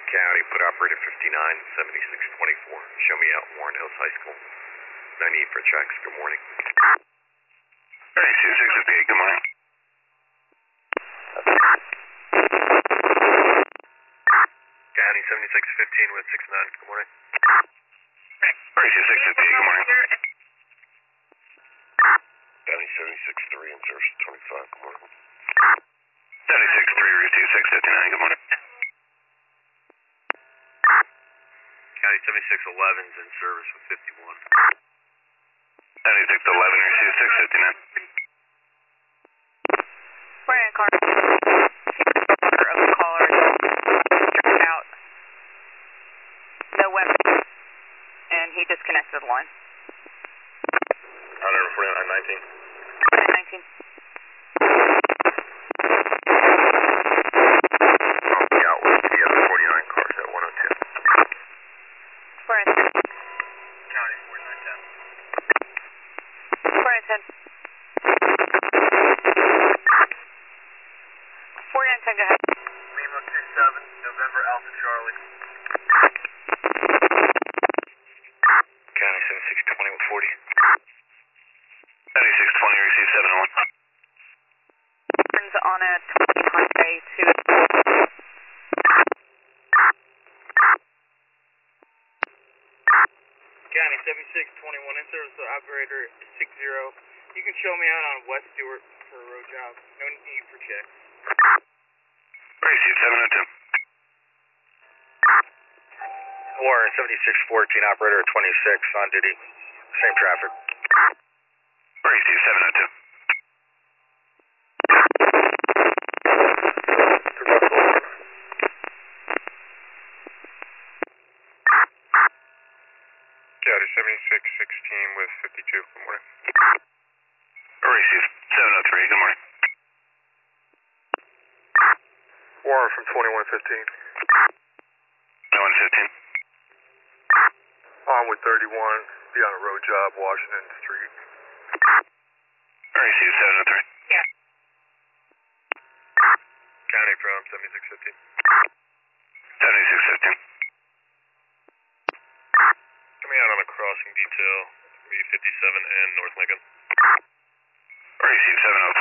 County, put operator 597624. Show me out Warren Hills High School. 98 for tracks. Good morning. Alright, 658, good morning. County 7615 with 69. Good morning. Alright, 658, good morning. County 763 in service 25. Good morning. 763, route 2659, good morning. County 7611 is in service with 51. 7611, route 2659. Brandon Carter of the caller struck out no weapon, and he disconnected the line. Honor 4919. 19. Yeah, the other 49 cars at 102. Brandon. County 4910. Brandon. 4910, go ahead. Lima 27, November Alpha Charlie. County 7620 with 40. 7620, route 701. Turns on a 20 Hyundai to County 7621 in service to operator 60. You can show me out on West Stewart for a road job. No need for check. Alright, 702. Warren 7614, operator 26 on duty. Same traffic. Alright, 702. County 7616 with 52. Good morning. Alright, 703, good morning. Warren from 2115. 9115. On with 31. Be on a road job, Washington Street. Alright, 703. yeah. County from 7615. 7615. Coming out on a crossing detail. Be 57 and North Lincoln. Alright, 704.